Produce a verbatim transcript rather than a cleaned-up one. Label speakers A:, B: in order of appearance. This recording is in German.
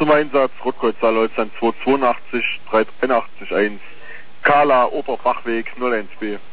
A: zum Einsatz, Rotkreuzzahl Holstein zwei zwei acht, drei acht eins, Kala, Oberbachweg null eins B.